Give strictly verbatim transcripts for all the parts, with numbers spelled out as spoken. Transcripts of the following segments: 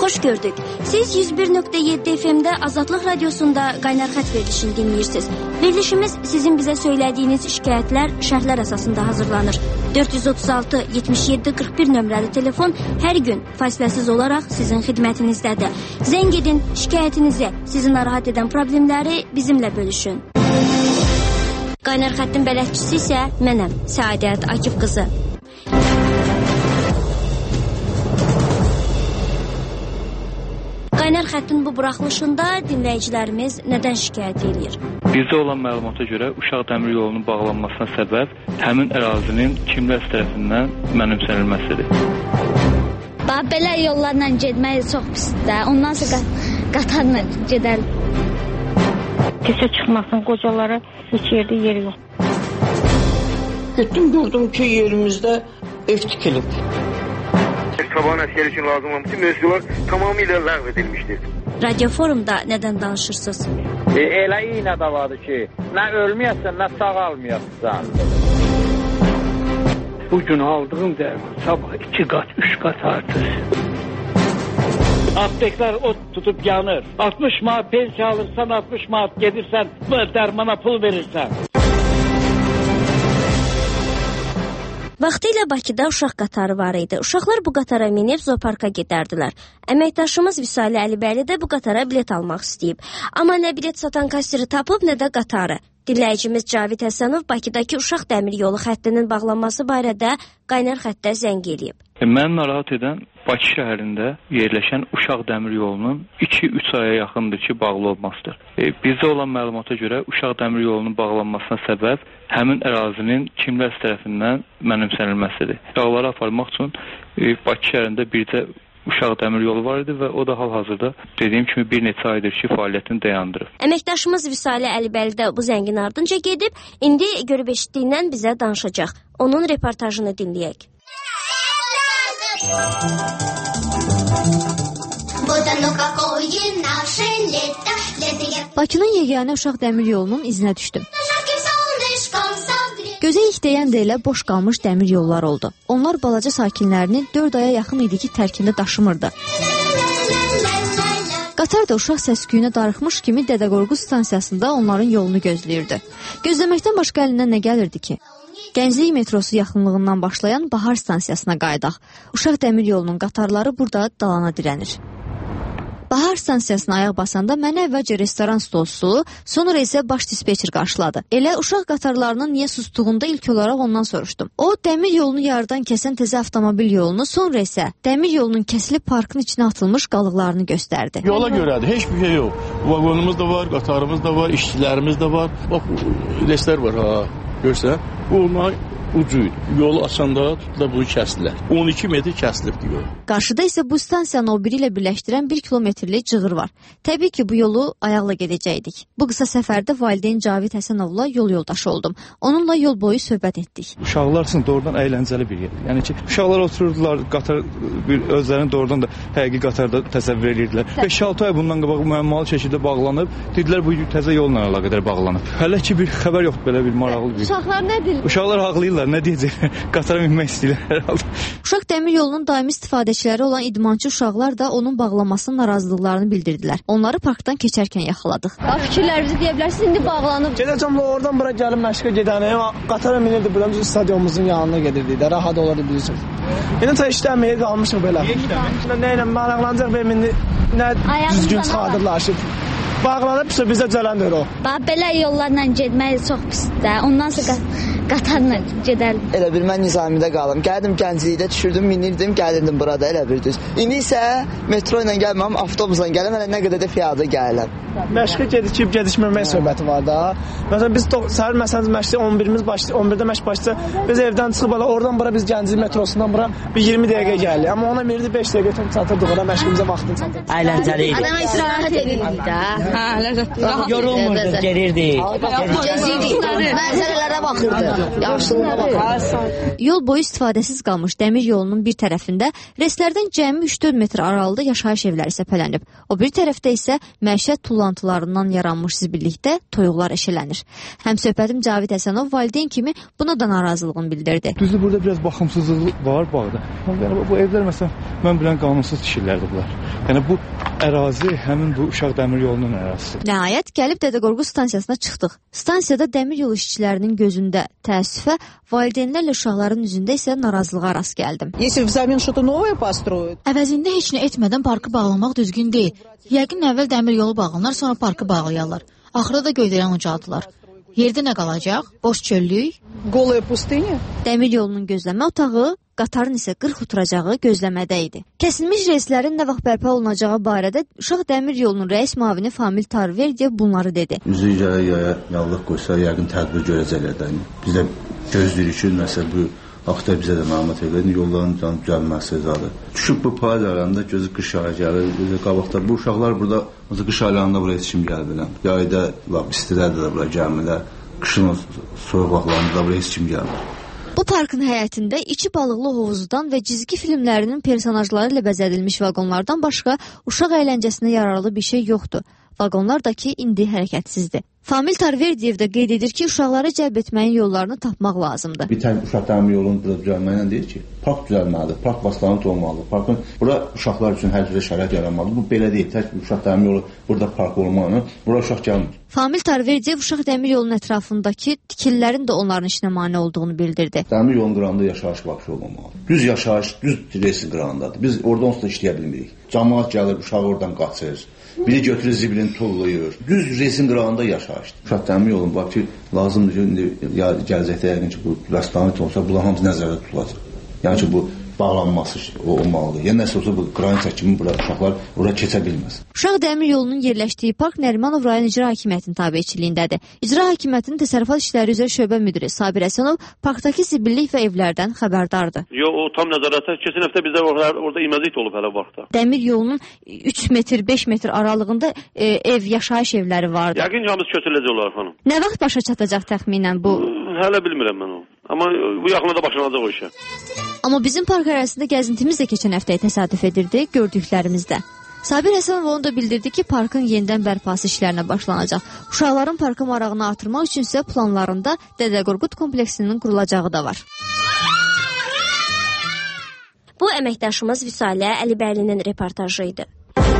Xoş gördük. Siz yüz bir nöqtə yeddi F M-də Azadlıq Radiosunda Qaynar Xətt verilişini dinləyirsiniz. Verilişimiz sizin bizə söylədiyiniz şikayətlər şərhlər əsasında hazırlanır. dörd yüz otuz altı yetmiş yeddi qırx bir nömrəli telefon hər gün fasiləsiz olaraq sizin xidmətinizdədir. Zəng edin, şikayətinizi, sizi narahat edən problemləri bizimlə bölüşün. Qaynar Xəttin bələdçisi isə mənəm, Səadət Akif qızı. Qaynar Xəttin bu buraxılışında dinləyicilərimiz nədən şikayət edir? Bizdə olan məlumata görə Uşaq Dəmir Yolunun bağlanmasına səbəb həmin ərazinin kimlər tərəfindən mənimsənilməsidir. Bax, belə yollarla getmək çox pisdir. Ondan sonra qatarla gedər. Kesə çıxmasın, qocalara heç yerdə yeri yox. Getdim, gördüm ki, yerimizdə ev tikilib. Sabahın əskəri üçün lazım olan bütün mövzular tamamilə ləğv edilmişdir. Radio Forumda nədən danışırsınız? E, elə iynə də vardır ki, nə ölməyəsən, nə sağalmayəsən. Bugün aldığım dərman sabah iki qat, üç qat artır. Apteklər ot tutub yanır. altmış manat pensiya alırsan, altmış manat gedirsən, bu dərmana pul verirsən. Vaxtilə Bakıda uşaq qatarı var idi. Uşaqlar bu qatara minib zooparka gedərdilər. Əməkdaşımız Vüsalə Əlibəyli də bu qatara bilet almaq istəyib. Amma nə bilet satan kassiri tapıb, nə də qatarı. Dinləyicimiz Cavid Həsənov Bakıdakı Uşaq Dəmir Yolu xəttinin bağlanması barədə Qaynar Xəttə zəng eləyib. Mən narahat edən Bakı şəhərində yerləşən Uşaq Dəmir Yolunun iki üç aya yaxındır ki, bağlı olmasıdır. E, bizdə olan məlumata görə Uşaq Dəmir Yolunun bağlanmasına səbəb həmin ərazinin kimlər tərəfindən mənimsənilməsidir. Uşaqları aparmaq üçün e, Bakı şəhərində bircə Uşaq Dəmir Yolu var idi və o da hal-hazırda dediyim kimi bir neçə aydır ki, fəaliyyətini dayandırıb. Əməkdaşımız Vüsalə Əlibəyli də bu zəngin ardınca gedib, indi görüb eşitdiyindən bizə danışacaq. Onun reportajını dinləyək. Bakının yeganə Uşaq Dəmir Yolunun izinə düşdüm. Gözə ilk deyən də elə boş qalmış dəmir yollar oldu. Onlar balaca sakinlərini dörd aya yaxın idi ki, tərkində daşımırdı. Qatar da uşaq səsküyünə darıxmış kimi Dədə Qorqud stansiyasında onların yolunu gözləyirdi. Gözləməkdən başqa əlindən nə gəlirdi ki? Gənclik metrosu yaxınlığından başlayan Bahar stansiyasına qayıdaq. Uşaq Dəmir Yolunun qatarları burada dalana dirənir. Bahar stansiyasına ayaq basanda mənə əvvəlcə restoran stolçusu, sonra isə baş dispeçer qarşıladı. Elə uşaq qatarlarının niyə sustuğunda ilk olaraq ondan soruşdum. O, dəmir yolunu yarıdan kəsən təzə avtomobil yolunu, sonra isə dəmir yolunun kəsilib parkın içinə atılmış qalıqlarını göstərdi. Yola görədir, heç bir şey yox. Vagonumuz da var, qatarımız da var, işçilərimiz də var. Bax, leslər var, ha, görsən. Bu, onlar ucuydu. Yolu açanda tutdular, bunu kəsdilər. on iki metr kəsilibdir yol. Qarşıda isə bu stansiyanı o biri ilə birləşdirən bir kilometrlik cığır var. Təbii ki, bu yolu ayaqla gedəcəkdik. Bu qısa səfərdə valideyn Cavid Həsənovla yol yoldaşı oldum. Onunla yol boyu söhbət etdik. Uşaqlar üçün doğrudan əyləncəli bir yer. Yəni ki, uşaqlar otururdular, qatar özlərini doğrudan da həqiqi qatarda təsəvvür edirdilər. beş altı ay bundan qabaq müəmmalı şəkildə bağlanıb, dedilər bu təzə yolla əlaqədar bağlanıb. Hələ ki bir xəbər yoxdur, belə bir maraqlı bir. Uşaqlar nə deyir? Uşaqlar haqlılar, nə deyəcəklər? Qatara minmək istəyirlər hər halda. Uşaq Dəmir Yolunun daimi istifadəçiləri olan idmançı uşaqlar da onun bağlanmasının narazılıqlarını bildirdilər. Onları parkdan keçərkən yaxaladıq. Fikirlərinizi deyə bilərsiniz, indi bağlanıb. Gedəcəm, oradan bura gəlib məşqə gedənəyim, qatara minirdi, buram stadionumuzun yanına gedirdi də, rahat olurdu bilirsiniz. İndi ta işləməyə qalmışıq belə. Nə ilə maraqlanacaq və indi nə düzgün çıxardırlar ki. Bağlanıbsa bizə cələndir o. Bax, belə yollarla getmək çox pisdir. Ondan sonra qatarla gedərdim. Elə bir mən Nizamidə qalım. Gəldim Gənclikdə, düşürdüm, minirdim, gəlirdim burada, elə bir düz. İndi isə metro ilə gəlməm, avtobusla gələm, hələ nə qədər də piyada gələm. Məşqə gedib gedişməmək söhbəti var da. Məsələn, biz səhər məsələn məşqə on birimiz başlayır, on birdə məşq başlayır. Biz evdən çıxıb ala, oradan bura biz Gənclik metrosundan bura bir iyirmi dəqiqə gəlirik. Amma ona verdi beş dəqiqə çatırdıq ora, məşqimizə vaxtını çatırdıq. Əyləncəli idi. Adama istirahət edirdik də. Hə, ləzzətli. Yorulmurdu, gedirdik. Gəzirdik, mənzərələrə baxırdıq. Yol boyu istifadəsiz qalmış dəmir yolunun bir tərəfində relslərdən cəmi üç dörd metr aralıda yaşayış evləri səpələnib. O bir tərəfdə isə məişət tullantılarından yaranmış zibillikdə toyuqlar eşələnir. Həmsöhbətim Cavid Həsənov valideyn kimi buna da narazılığını bildirdi. Düzdür, burada biraz baxımsızlıq var bağda. Yəni, bu evlər məsələn, mən bilən qanunsuz tikirlərdir bunlar. Yəni bu ərazi həmin bu Uşaq dəmir yolunun ərazisidir. Nəhayət gəlib Dədəqorqu stansiyasına çıxdıq. Stansiyada dəmir yolu işçilərinin gözündə təəssüfə, valideynlərlə uşaqların üzündə isə narazılığa rast gəldim. Əvəzində heç nə etmədən parkı bağlamaq düzgün deyil. Yəqin əvvəl dəmir yolu bağlanar, sonra parkı bağlayarlar. Axırda da göydərən ucaldılar. Yerdə nə qalacaq? Boş çöllük? Dəmir yolunun gözləmə otağı, qatarın isə qırx oturacağı gözləmədə idi. Kəsilmiş reyslərin nə vaxt bərpa olunacağı barədə Uşaq dəmir yolunun rəis müavini Famil Tarverdiyev bunları dedi. Üzü yaya yaya yallıq qoysa, yəqin tədbir görəcəklər. Biz də gözləyirik ki, məsəl bu haqda bizə də məlumat verir. Yolların düzəlməsi zadı. Düşüb bu payız aylarında gözü qış ayı gəlir. Qabaqda bu uşaqlar burada qış aylarında buraya heç kim gəlmir. Yayda istilərdə də buraya gəlmirlər. Qışın soyuq vaxtlarında da buraya heç kim gəlmir. Bu parkın həyətində içi balıqlı hovuzdan və cizgi filmlərinin personajları ilə bəzədilmiş vaqonlardan başqa uşaq əyləncəsinə yararlı bir şey yoxdur. Vaqonlar da ki, indi hərəkətsizdir. Famil Tarverdiyev də qeyd edir ki, uşaqları cəlb etməyin yollarını tapmaq lazımdır. Bir tane uşaq dəmir yolunu burada düzəlməklə deyir ki, park düzəlməlidir, park vasitələri olmalıdır. Parkın bura uşaqlar üçün hər cürə şərait yaranmalıdır. Bu belə deyil, tək uşaq dəmir yolu burada park olmağına, bura uşaq gəlmir. Famil Tarverdiyev Uşaq dəmir yolunun ətrafındakı tikililərin də onların işinə mane olduğunu bildirdi. Dəmir yolun qırağında yaşayış baxışı olmamalıdır. Düz yaşayış, düz resin qırağındadır. Biz orada onsuz da işləyə bilmirik. Cəmaət gəlir, uşaq oradan qaçır. Biri götürür zibilini tullayır. Düz resin qırağında yaşayışdır. Uşaq dəmir yolun bax ki, lazımdır ki, indi ya gələcəkdə yəqin ki, bu restoran olsa, bunlar hamısı nəzərdə tutulacaq. Yəni ki, bu bağlanması olmalıdır. Yəni nəsə olsa bu qranitə kimi bura uşaqlar ora keçə bilməz. Uşaq dəmir yolunun yerləşdiyi park Nərimanov rayon İcra Hakimiyyətinin tabeçiliyindədir. İcra Hakimiyyətinin təsərrüfat işləri üzrə şöbə müdiri Sabir Həsənov parkdakı zibillik və evlərdən xəbərdardır. Yox, o tam nəzarətə. Keçən həftə bizdə orada imazit olub hələ vaxtda. Dəmir yolunun üç metr, beş metr aralığında e, ev, yaşayış evləri vardı. Yəqin ki, hamısı köçürüləcək olar xanım. Nə vaxt başa çatacaq təxminən bu? Hələ bilmirəm mən o. Amma bu yaxında başlanacaq o işə. Amma bizim park ərazisində gəzintimiz də keçən həftəyə təsadüf edirdi, gördüklərimizdə. Sabir Həsənov onu da bildirdi ki, parkın yenidən bərpası işlərinə başlanacaq. Uşaqların parkı marağını artırmaq üçün isə planlarında Dədəqorqud kompleksinin qurulacağı da var. Bu əməkdaşımız Vüsalə Əlibəylinin reportajı idi.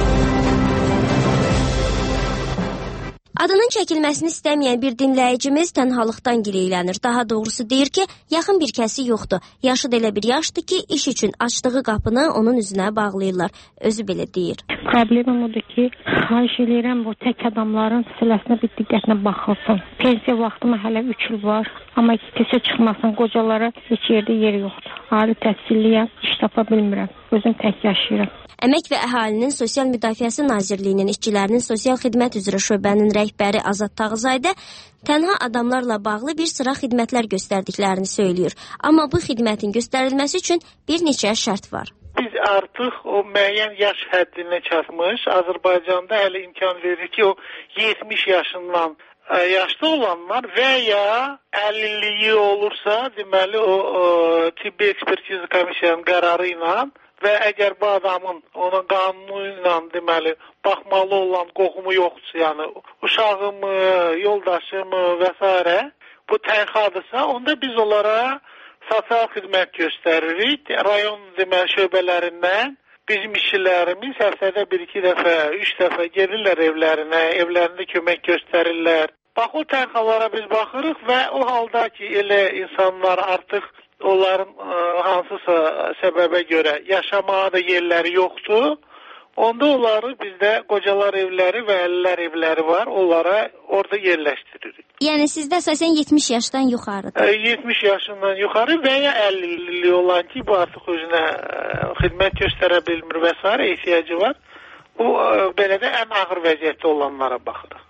Adının çəkilməsini istəməyən bir dinləyicimiz tənhalıqdan gileylənir. Daha doğrusu deyir ki, yaxın bir kəsi yoxdur. Yaşı da elə bir yaşdır ki, iş üçün açdığı qapını onun üzünə bağlayırlar. Özü belə deyir. Problemim odur ki, xahiş edirəm bu tək adamların siləsinə bir diqqətlə baxılsın. Pensiya vaxtıma hələ üç il var. Amma kesə çıxmasın, qocalara heç yerdə yer yoxdur. Ali təhsilliyəm, iş tapa bilmirəm. Özüm tək yaşayıram. Əmək və Əhalinin Sosial Müdafiəsi Nazirliyinin işçilərinin sosial xidmət üzrə şöbənin rəhbəri Azad Tağızayda tənha adamlarla bağlı bir sıra xidmətlər göstərdiklərini söylüyor. Amma bu xidmətin göstərilməsi üçün bir neçə şərt var. Biz artıq o müəyyən yaş həddinə çatmış, Azərbaycanda hələ imkan verir ki, o yetmiş yaşından yaşlı olanlar və ya əlilliyi olursa, deməli o, o tibbi ekspertiz komisiyanın qərarı ilə və əgər bu adamın ona qanunu ilə deməli baxmalı olan qohumu yoxdursa, yəni uşağımı, yoldaşımı və s. bu tənxadırsa, onda biz onlara sosial xidmət göstəririk. Rayon deməli şöbələrindən bizim işçilərimiz həftədə bir iki dəfə, üç dəfə gelirlər evlərinə, evlərində kömək göstərirlər. Bax o tənxalara biz baxırıq və o halda ki, elə insanlar artıq onların ə, hansısa səbəbə görə yaşamağa da yerləri yoxdur. Onda onları bizdə qocalar evləri və əlillər evləri var. Onlara orada yerləşdiririk. Yəni sizdə əsasən yetmiş yaşdan yuxarıdır. Ə, yetmiş yaşından yuxarı və ya əlilliyi olan ki, bu artıq özünə ə, xidmət göstərə bilmir və s. ehtiyacı var. Bu ə, belə də ən ağır vəziyyətdə olanlara baxırıq.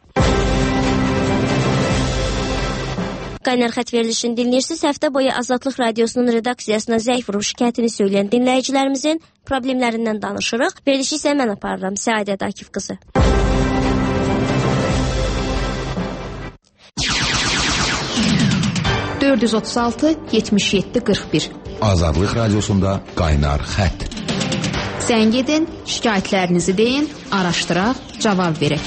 Qaynar xətt verilişini dinləyirsiniz. Həftə boyu Azadlıq Radiosunun redaksiyasına zəng vurub şikayətini söyləyən dinləyicilərimizin problemlərindən danışırıq. Verilişi isə mən aparıram. Səadət Akif qızı. dörd yüz otuz altı yetmiş yeddi qırx bir. Azadlıq radiosunda qaynar xətt. Zəng edin, şikayətlərinizi deyin, araşdıraq, cavab verək.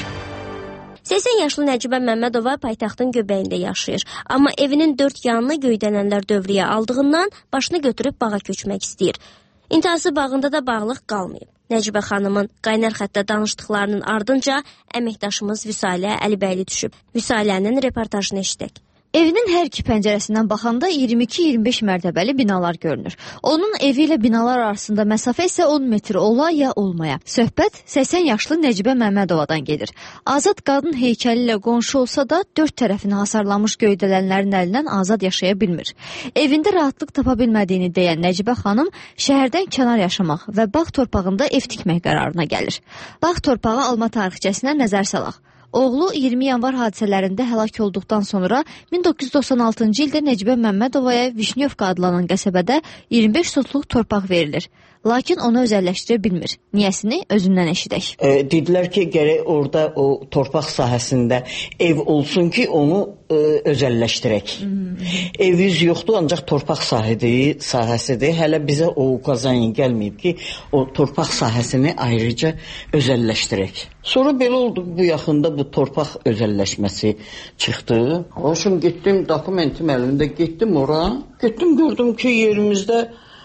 səksən yaşlı Nəcibə Məmmədova paytaxtın göbəyində yaşayır. Amma evinin dörd yanını göydələnlər dövrəyə aldığından başını götürüb bağa köçmək istəyir. İntihası bağında da bağlıq qalmayıb. Nəcibə xanımın qaynar xəttdə danışdıqlarının ardınca əməkdaşımız Vüsalə Əlibəyli düşüb. Vüsalənin reportajını eşidək. Evinin hər iki pəncərəsindən baxanda iyirmi iki iyirmi beş mərtəbəli binalar görünür. Onun evi ilə binalar arasında məsafə isə on metr ola ya olmaya. Söhbət səksən yaşlı Nəcibə Məmmədovadan gedir. Azad qadın heykəli ilə qonşu olsa da dörd tərəfini hasarlanmış göydələnlərin əlindən azad yaşaya bilmir. Evində rahatlıq tapa bilmədiyini deyən Nəcibə xanım şəhərdən kənar yaşamaq və bağ torpağında ev tikmək qərarına gəlir. Bağ torpağı alma tarixçəsinə nəzər salaq. Oğlu iyirmi yanvar hadisələrində həlak olduqdan sonra min doqquz yüz doxsan altıncı ildə Nəcibə Məmmədovaya Vişnyovka adlanan qəsəbədə iyirmi beş sotluq torpaq verilir. Lakin onu özəlləşdirə bilmir. Niyəsini özündən eşidək. E, dedilər ki, gərək orada o torpaq sahəsində ev olsun ki, onu e, özəlləşdirək. Hmm. Evimiz yoxdur, ancaq torpaq sahidir, sahəsidir. Hələ bizə o qazanın gəlməyib ki, o torpaq sahəsini ayrıca özəlləşdirək. Sonra belə oldu, bu yaxında bu torpaq özəlləşməsi çıxdı. Hoşum getdim, dokumentim əlində getdim ora. Getdim, gördüm ki, yerimizdə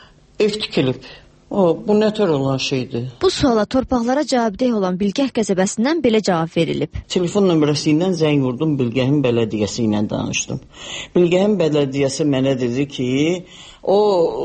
ev tikilib. O, bu nətər olan şeydir? Bu suala torpaqlara cavabdeh olan Bilgəh qəsəbəsindən belə cavab verilib. Telefon nömrəsi ilə zəng vurdum, Bilgəhin bələdiyyəsi ilə danışdım. Bilgəhin bələdiyyəsi mənə dedi ki, o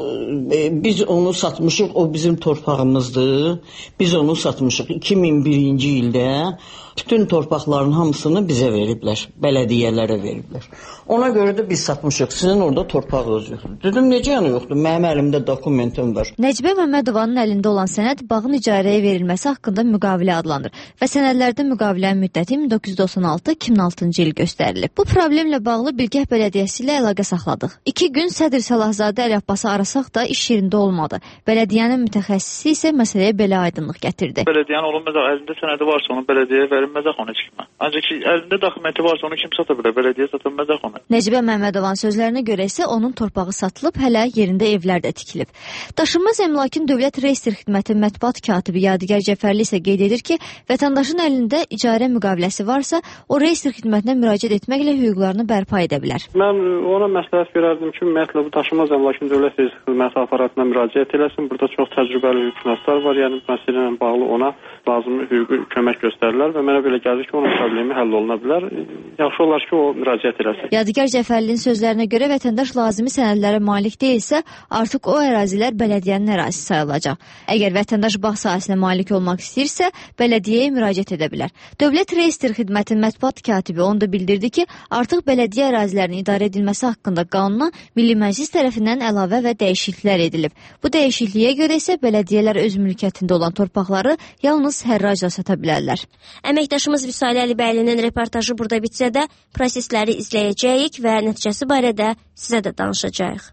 e, biz onu satmışıq, o bizim torpağımızdır. Biz onu satmışıq iki min birinci ildə. Bütün torpaqların hamısını bizə veriblər, bələdiyyələrə veriblər. Ona görə də biz satmışıq, sizin orada torpaq özü yoxdur. Dedim, necə yanı yoxdur, mənim əlimdə dokumentim var. Nəcibə Məmmədovanın əlində olan sənəd bağın icarəyə verilməsi haqqında müqavilə adlanır və sənədlərdə müqavilənin müddəti min doqquz yüz doxsan altı iki min altıncı il göstərilib. Bu problemlə bağlı Bilgəh bələdiyyəsi ilə əlaqə saxladıq. İki gün Sədr Salahzadə Əli Abbası arasaq da iş yerində olmadı. Bələdiyyənin mütəxəssisi isə məsələyə belə aydınlıq gətirdi. Bələdiyyənin olunmaz, əlində sənədi varsa onu bələdiyyəyə verilməzək onu heç kimə. Ancaq ki, əlində dokumenti varsa onu kim sata bilər, bələdiyyə satılmazaq onu. Nəcibə Məmmədovanın sözlərinə görə isə onun torpağı satılıb, hələ yerində evlər də tikilib. Daşınmaz əmlakın Dövlət Reyestr Xidməti mətbuat katibi Yadigar Cəfərli isə qeyd edir ki, vətəndaşın əlində icarə müqaviləsi varsa, o Reyestr Xidmətinə müraciət etməklə hüquqlarını bərpa edə bilər. Mən ona məsləhət verərdim ki, ümumiyyətlə bu daşınmaz əmlakın Dövlət Reyestr Xidməti aparatına müraciət eləsin. Burada çox təcrübəli hüquqşünaslar var, yəni bu məsələ ilə bağlı ona lazımi hüquqi kömək göstərirlər və mənə belə gəlir ki, onun problemi həll oluna bilər. Yaxşı olar ki, o müraciət eləsin. Yadigar Cəfərlinin sözlərinə görə vətəndaş lazımi sənədlərə malik deyilsə, artıq o ərazilər bələdiyyənin ərazisi sayılacaq. Əgər vətəndaş bağ sahəsinə malik olmaq istəyirsə, bələdiyyəyə müraciət edə bilər. Dövlət Reyestr Xidmətinin mətbuat katibi onu da bildirdi ki, artıq bələdiyyə ərazilərinin idarə edilməsi haqqında qanuna Milli Məclis tərəfindən əlavə və dəyişikliklər edilib. Bu dəyişikliyə görə isə bələdiyyələr öz mülkiyyətində olan torpaqları yalnız hərracla sata bilərlər. Əməkdaşımız Vüsalə Əlibəylinin reportajı burada bitsə də prosesləri izləyəcəyik və nəticəsi barədə sizə də danışacağıq.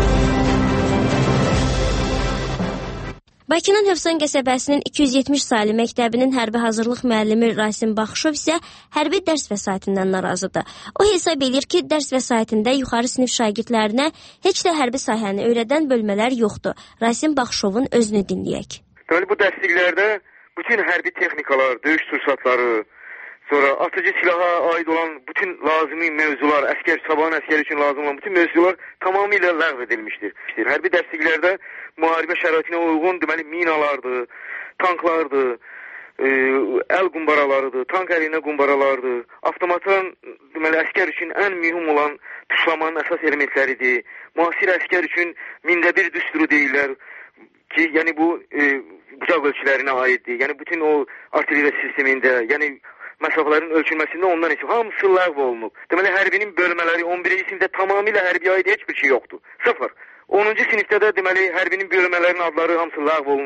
Bakının Hövsan qəsəbəsinin iki yüz yetmiş saylı məktəbinin hərbi hazırlıq müəllimi Rasim Baxışov isə hərbi dərs vəsaitindən narazıdır. O hesab edir ki, dərs vəsaitində yuxarı sinif şagirdlərinə heç də hərbi sahəni öyrədən bölmələr yoxdur. Rasim Baxışovun özünü dinləyək. Deməli, bu dərsliklərdə bütün hərbi texnikalar, döyüş sursatları, sonra atıcı silaha aid olan bütün lazımi mövzular, əskər, sabahın əskər üçün lazım olan bütün mövzular tamamilə ləğv edilmişdir. Hərbi dərsliklərdə müharibə şəraitinə uyğun deməli minalardır, tanklardır, e, əl qumbaralarıdır, tank əlinə qumbaralardır, avtomatın deməli əskər üçün ən mühüm olan tuşlamanın əsas elementləridir. Müasir əskər üçün mində bir düsturu deyirlər ki, yəni bu e, bucaq ölçülərinə aiddir. Yəni bütün o artilleriya sistemində, yəni məsafələrin ölçülməsində ondan isə hamısı ləğv olunub. Deməli, hərbinin bölmələri on birinci sinifdə tamamilə hərbiyə aid heç bir şey yoxdur. Sıfır. onuncu sinifdə də deməli hərbinin bölmələrinin adları hamısı ləğv olunub.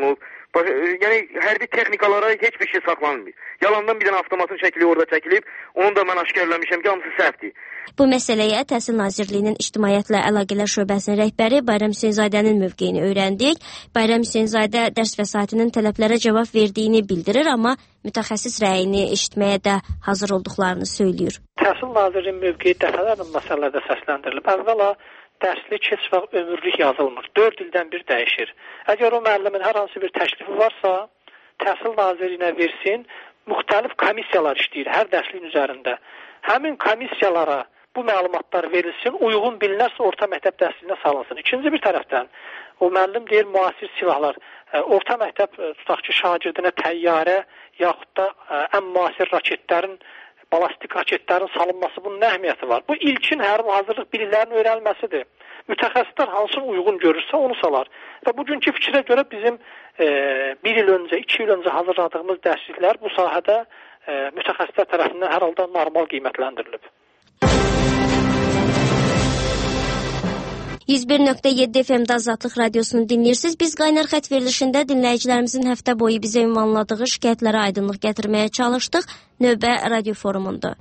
Yəni hərbi texnikalara heç bir şey saxlanmır. Yalandan bir dənə avtomatın şəkli orada çəkilib, onu da mən aşkarlamışam ki, hamısı səhvdir. Bu məsələyə Təhsil Nazirliyinin İctimaiyyətlə Əlaqələr Şöbəsinin rəhbəri Bayram Hüseynzadənin mövqeyini öyrəndik. Bayram Hüseynzadə dərs vəsaitinin tələblərə cavab verdiyini bildirir, amma mütəxəssis rəyini eşitməyə də hazır olduqlarını söyləyir. Təhsil Nazirliyinin mövqeyi dəfələrlə məsələlərdə səsləndirilib. Əvvəla dərslik heç vaxt ömürlük yazılmır. dörd ildən bir dəyişir. Əgər o müəllimin hər hansı bir təklifi varsa, Təhsil Nazirliyinə versin, müxtəlif komissiyalar işləyir hər dərsliyin üzərində. Həmin komissiyalara bu məlumatlar verilsin, uyğun bilinərsə orta məktəb dərsliyinə salınsın. İkinci bir tərəfdən, o müəllim deyir, müasir silahlar, orta məktəb tutaq ki, şagirdinə təyyarə yaxud da ən müasir raketlərin, balastik raketlərin salınması, bunun nə əhəmiyyəti var? Bu ilkin hərbi hazırlıq biliklərinin öyrənilməsidir. Mütəxəssislər hansını uyğun görürsə onu salar. Və bugünkü fikrə görə bizim e, bir il öncə, iki il öncə hazırladığımız dərsliklər bu sahədə e, mütəxəssislər tərəfindən hər halda normal qiymətləndirilib. yüz bir nöqtə yeddi F M-də Azadlıq Radiosunu dinləyirsiniz. Biz Qaynar xətt verilişində dinləyicilərimizin həftə boyu bizə ünvanladığı şikayətlərə aydınlıq gətirməyə çalışdıq. Növbə radio forumunda.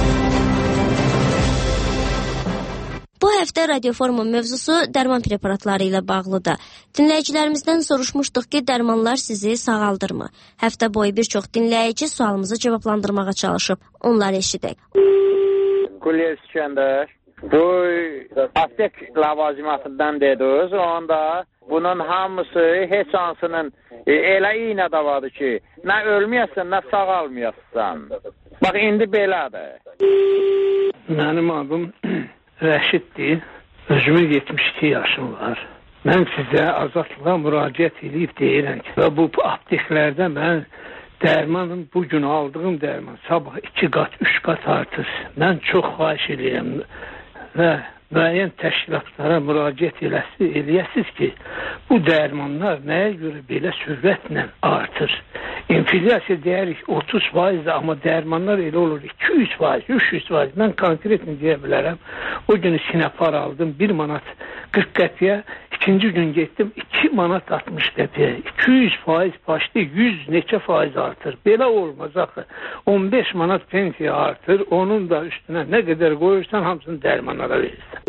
Bu həftə radio forumun mövzusu dərman preparatları ilə bağlıdır. Dinləyicilərimizdən soruşmuşduq ki, dərmanlar sizi sağaldırmı? Həftə boyu bir çox dinləyici sualımızı cavablandırmağa çalışıb. Onları eşidək. Qulya İskəndər. Bu aptek lavazımatından dediniz, onda bunun hamısı heç hansının e, elə iynə də vardır ki, nə ölməyəsən, nə sağalmayəsən. Bax, indi belədir. Mənim adım Rəşiddir. Özümün yetmiş iki yaşım var. Mən sizə azadlığa müraciət edib deyirəm ki, və bu apteklərdə mən dərmanın, bugün aldığım dərman sabah iki qat, üç qat artır. Mən çox xahiş edirəm və müəyyən təşkilatlara müraciət eləyəsiniz ki, bu dərmanlar nəyə görə belə sürətlə artır? İnflyasiya deyirik otuz faizdir, amma dərmanlar elə olur iki yüz faiz, üç yüz faiz. Mən konkretini deyə bilərəm. O gün Sinapar aldım bir manat qırx qəpiyə, ikinci gün getdim iki manat altmış qəpiyə. iki yüz faiz başlı yüz neçə faiz artır. Belə olmaz axı. on beş manat pensiya artır, onun da üstünə nə qədər qoyursan hamısını dərmanlara verirsən.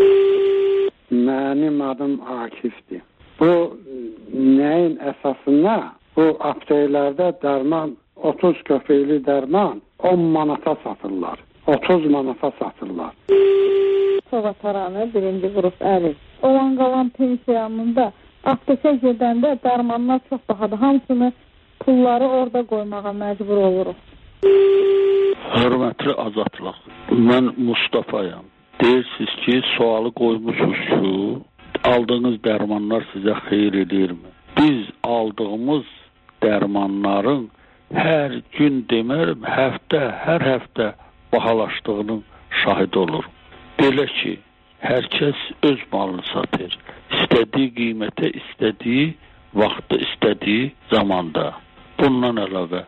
Mənim adım Akifdir. Bu nəyin əsasında? Bu apteklərdə dərman, otuz köpəkli dərman on manata satırlar. otuz manata satırlar. Soğataranı birinci qrup əli. Olan qalan pensiyamında aptekə gedəndə dərmanlar çox bahadır. Hamısını pulları orada qoymağa məcbur oluruq. Hörmətli Azadlıq, mən Mustafayam. Deyirsiniz ki, sualı qoymuşsunuz ki, aldığınız dərmanlar sizə xeyir edirmi? Biz aldığımız dərmanların hər gün demərəm, həftə, hər həftə bahalaşdığının şahid olur. Belə ki, hər kəs öz malını satır. İstədiyi qiymətə, istədiyi vaxtda, istədiyi zamanda. Bundan əlavə,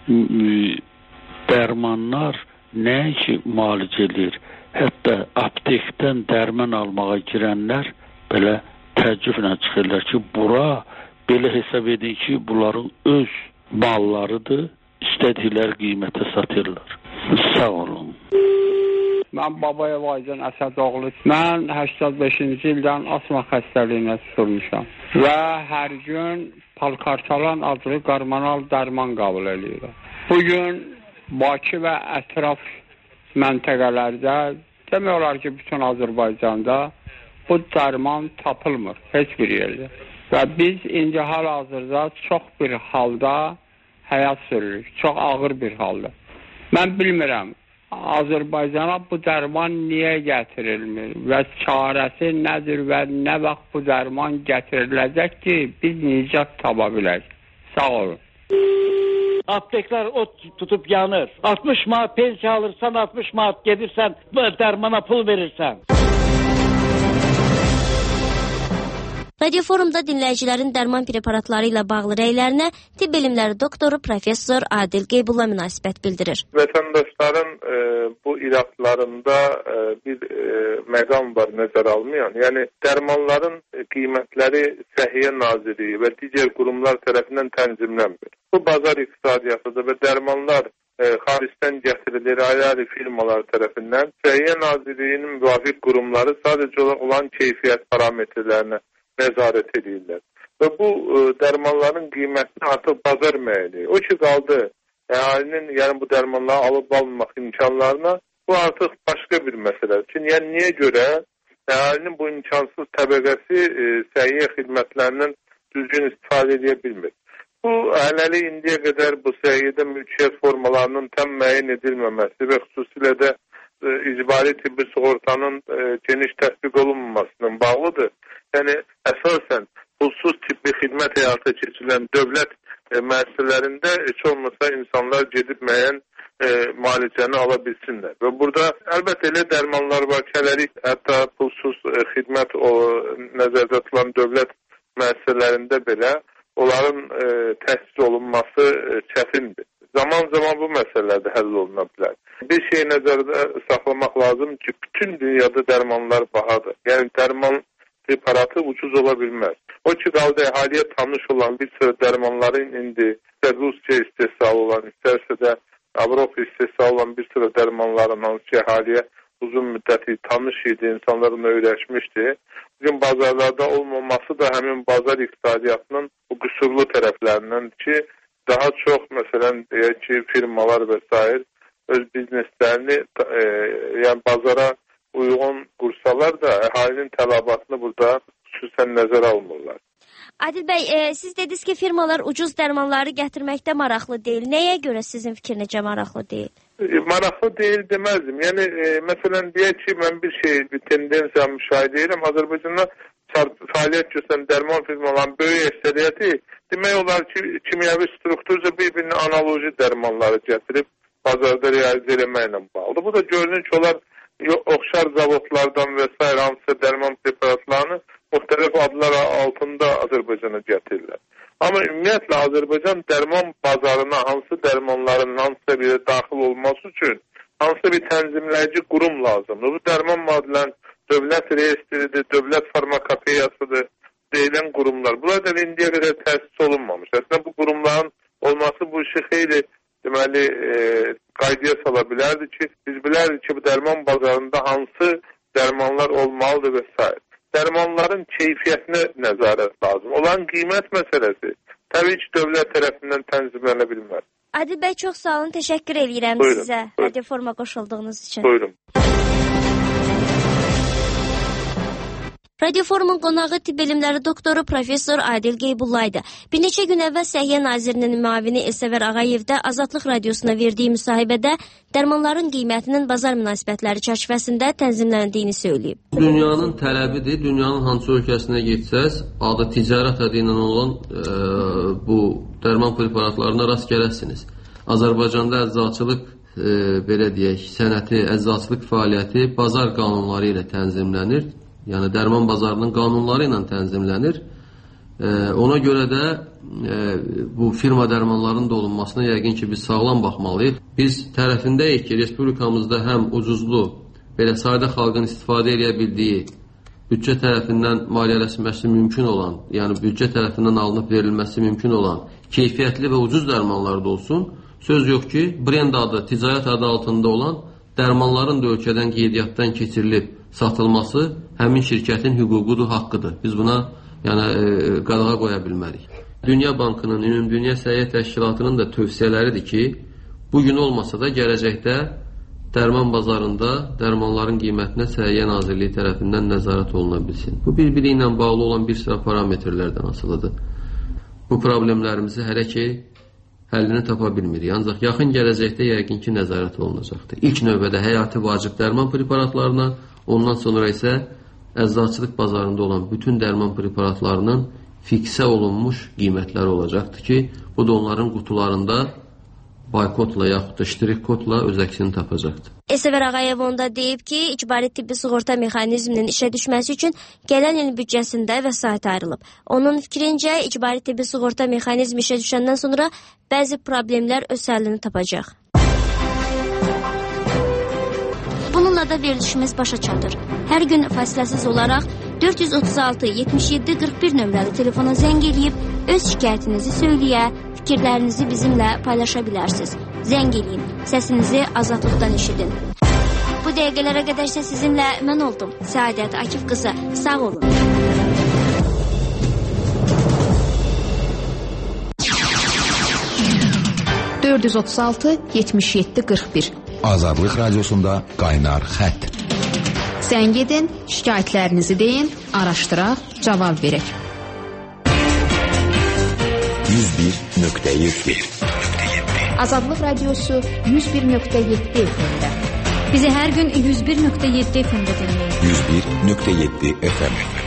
dərmanlar nəyə ki müalicə edir? Hətta aptekdən dərman almağa girənlər belə təəccüblə çıxırlar ki, bura belə hesab edin ki, bunların öz mallarıdır, istədikləri qiymətə satırlar. Sağ olun. Mən Babayev Aycan Əsədoğlu. Mən səksən beşinci ildən asma xəstəliyinə tutulmuşam. Və hər gün Palkartalan adlı qarmanal dərman qəbul edirəm. Bugün Bakı və ətraf məntəqələrdə, demək olar ki, bütün Azərbaycanda bu dərman tapılmır heç bir yerdə. Və biz indi hal-hazırda çox bir halda həyat sürürük, çox ağır bir halda. Mən bilmirəm, Azərbaycana bu dərman niyə gətirilmir və çarəsi nədir və nə vaxt bu dərman gətiriləcək ki, biz nicat tapa bilək. Sağ olun. Apteklər ot tutub yanır. altmış manat pensiya alırsan, altmış manat gedirsən, dərmana pul verirsən. Radio Forumda dinləyicilərin dərman preparatları ilə bağlı rəylərinə tibb elmləri doktoru professor Adil Qeybulla münasibət bildirir. Vətəndaşların e, bu iradlarında e, bir e, məqam var nəzər almayan. Yəni dərmanların qiymətləri Səhiyyə Nazirliyi və digər qurumlar tərəfindən tənzimlənmir. Bu bazar iqtisadiyyatıdır və dərmanlar e, xaricdən gətirilir ayrı firmalar tərəfindən. Səhiyyə Nazirliyinin müvafiq qurumları sadəcə olan keyfiyyət parametrlərinə nəzarət edirlər. Və bu ə, dərmanların qiymətini artıq bazar müəyyən. O ki qaldı əhalinin, yəni bu dərmanları alıb almaq imkanlarına, bu artıq başqa bir məsələdir. Çünki yəni niyə görə əhalinin bu imkansız təbəqəsi ə, səhiyyə xidmətlərindən düzgün istifadə edə bilmir. Bu hələlik indiyə qədər bu səhiyyədə mülkiyyət formalarının tam müəyyən edilməməsi və xüsusilə də ə, icbari tibbi sığortanın ə, geniş tətbiq olunmamasından bağlıdır. Yəni, əsasən, pulsuz tibbi xidmət həyata keçirilən dövlət e, müəssisələrində heç olmasa insanlar gedib müəyyən e, müalicəni ala bilsinlər. Və burada əlbəttə elə dərmanlar var ki, hələlik hətta pulsuz e, xidmət o, nəzərdə tutulan dövlət müəssisələrində belə onların e, təsis olunması e, çətindir. Zaman-zaman bu məsələlərdə həll oluna bilər. Bir şey nəzərdə saxlamaq lazım ki, bütün dünyada dərmanlar bahadır. Yəni, dərman preparatı ucuz ola bilməz. O ki qaldı əhaliyə tanış olan bir sıra dərmanların indi istər Rusya istehsalı olan, istərsə də Avropa istehsalı olan bir sıra dərmanların hansı ki əhaliyə uzun müddəti tanış idi, insanların öyrəşmişdi. Bugün bazarlarda olmaması da həmin bazar iqtisadiyyatının bu qüsurlu tərəflərindən ki, daha çox məsələn deyək ki, firmalar və s. öz bizneslərini e, yəni bazara uyğun qursalar da əhalinin tələbatını burada xüsusən nəzərə almırlar. Adil bəy, e, siz dediniz ki, firmalar ucuz dərmanları gətirməkdə maraqlı deyil. Nəyə görə sizin fikrinizcə maraqlı deyil? E, maraqlı deyil deməzdim. Yəni, e, məsələn, deyək ki, mən bir şey, bir tendensiya müşahidə edirəm. Azərbaycanda fəaliyyət göstərən dərman firmaların böyük əksəriyyəti demək olar ki, kimyəvi strukturca bir-birinə analoji dərmanları gətirib bazarda realizə eləməklə bağlıdır. Bu da görünür ki, onlar oxşar zavodlardan və s. hansısa dərman preparatlarını müxtəlif adlar altında Azərbaycana gətirirlər. Amma ümumiyyətlə Azərbaycan dərman bazarına hansı dərmanların hansısa bir daxil olması üçün hansısa bir tənzimləyici qurum lazımdır. Bu dərman maddilərin dövlət reyestridir, dövlət farmakopeyasıdır deyilən qurumlar. Bunlar da indiyə qədər təsis olunmamış. Əslində bu qurumların olması bu işi xeyli deməli, e, qaydaya sala bilərdi ki, biz bilərdik ki, bu dərman bazarında hansı dərmanlar olmalıdır və s. Dərmanların keyfiyyətinə nəzarət lazım. Olan qiymət məsələsi təbii ki, dövlət tərəfindən tənzimlənə bilməz. Adil bəy, çox sağ olun, təşəkkür edirəm buyurun, sizə Radio Foruma qoşulduğunuz üçün. Buyurun. Radio Forumun qonağı tibb elmləri doktoru professor Adil Qeybulla idi. Bir neçə gün əvvəl Səhiyyə Nazirinin müavini Elsəvər Ağayev də Azadlıq Radiosuna verdiyi müsahibədə dərmanların qiymətinin bazar münasibətləri çərçivəsində tənzimləndiyini söyləyib. Dünyanın tələbidir. Dünyanın hansı ölkəsinə getsəz, adı ticarət adı ilə olan e, bu dərman preparatlarına rast gələrsiniz. Azərbaycanda əczaçılıq e, belə deyək, sənəti, əczaçılıq fəaliyyəti bazar qanunları ilə tənzimlənir. Yəni dərman bazarının qanunları ilə tənzimlənir. E, ona görə də e, bu firma dərmanlarının da olunmasına yəqin ki, biz sağlam baxmalıyıq. Biz tərəfindəyik ki, respublikamızda həm ucuzlu, belə sadə xalqın istifadə edə bildiyi, büdcə tərəfindən maliyyələşməsi mümkün olan, yəni büdcə tərəfindən alınıb verilməsi mümkün olan keyfiyyətli və ucuz dərmanlar da olsun. Söz yox ki, brend adı, ticarət adı altında olan dərmanların da ölkədən qeydiyyatdan keçirilib satılması həmin şirkətin hüququdur, haqqıdır. Biz buna yəni, e, qadağa qoya bilmərik. Dünya Bankının, Ümumdünya Səhiyyə Təşkilatının da tövsiyələridir ki, bugün olmasa da gələcəkdə dərman bazarında dərmanların qiymətinə Səhiyyə Nazirliyi tərəfindən nəzarət oluna bilsin. Bu bir-biri ilə bağlı olan bir sıra parametrlərdən asılıdır. Bu problemlərimizi hələ ki həllini tapa bilmirik. Ancaq yaxın gələcəkdə yəqin ki, nəzarət olunacaqdır. İlk növbədə həyati vacib dərman preparatlarına, ondan sonra isə əczaçılıq bazarında olan bütün dərman preparatlarının fiksə olunmuş qiymətləri olacaqdır ki, bu da onların qutularında boykotla yaxud da ştrik kodla öz əksini tapacaqdır. Əsəvər Ağayev onda deyib ki, icbari tibbi sığorta mexanizminin işə düşməsi üçün gələn il büdcəsində vəsait ayrılıb. Onun fikrincə, icbari tibbi sığorta mexanizmi işə düşəndən sonra bəzi problemlər öz həllini tapacaq. Bununla da verilişimiz başa çatır. Hər gün fasiləsiz olaraq dörd yüz otuz altı yetmiş yeddi qırx bir nömrəli telefona zəng eləyib öz şikayətinizi söyləyə, fikirlərinizi bizimlə paylaşa bilərsiniz. Zəng eləyin, səsinizi azadlıqdan eşidin. Bu dəqiqələrə qədər isə sizinlə mən oldum. Səadət Akif qızı, sağ olun. dörd yüz otuz altı yetmiş yeddi qırx bir Azadlıq Radiosunda Qaynar Xətt. Zəng edin, şikayətlərinizi deyin, araşdıraq, cavab verək. yüz bir nöqtə yeddi Azadlıq Radiosu yüz bir nöqtə yeddi F M-də. Bizi hər gün yüz bir nöqtə yeddi F M-də dinləyin. yüz bir nöqtə yeddi F M